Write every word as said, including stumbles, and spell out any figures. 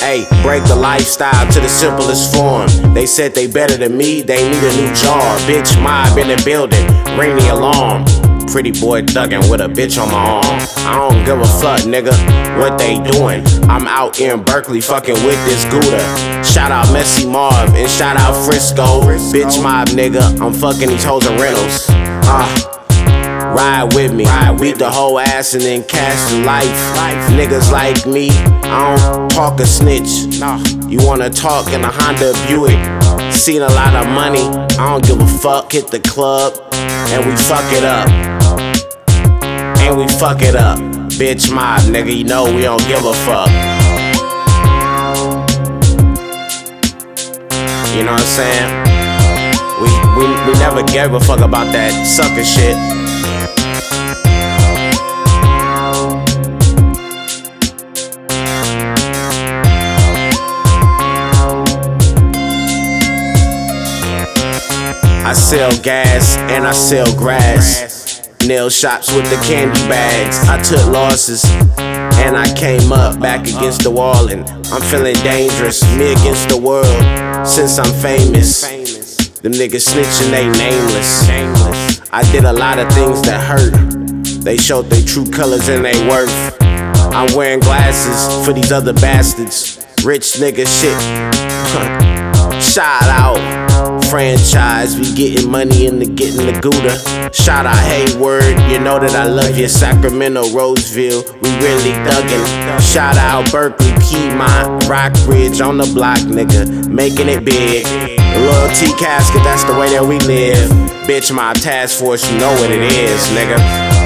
Ayy, break the lifestyle to the simplest form. They said they better than me, they need a new job. Bitch mob in the building, ring the alarm. Pretty boy thuggin' with a bitch on my arm. I don't give a fuck, nigga, what they doing. I'm out in Berkeley fucking with this Gouda. Shout out Messy Marv and shout out Frisco. Bitch mob, nigga, I'm fucking these hoes in rentals. Ah. Ride with me, beat the whole ass and then cash the life. Niggas like me, I don't talk a snitch. You wanna talk in a Honda Buick. Seen a lot of money, I don't give a fuck. Hit the club, and we fuck it up. And we fuck it up. Bitch mob, nigga, you know we don't give a fuck. You know what I'm saying? We, we, we never gave a fuck about that sucker shit. I sell gas and I sell grass. Nail shops with the candy bags. I took losses and I came up back against the wall, and I'm feeling dangerous. Me against the world since I'm famous. Them niggas snitching, they nameless. I did a lot of things that hurt. They showed their true colors and they worth. I'm wearing glasses for these other bastards. Rich nigga shit. Shout out. Franchise, we getting money into getting the Gouda. Shout out Hayward, you know that I love you. Sacramento, Roseville, we really thuggin'. Shout out Berkeley, Piedmont, Rockbridge on the block, nigga, making it big. Loyalty casket, that's the way that we live. Bitch, my task force, you know what it is, nigga.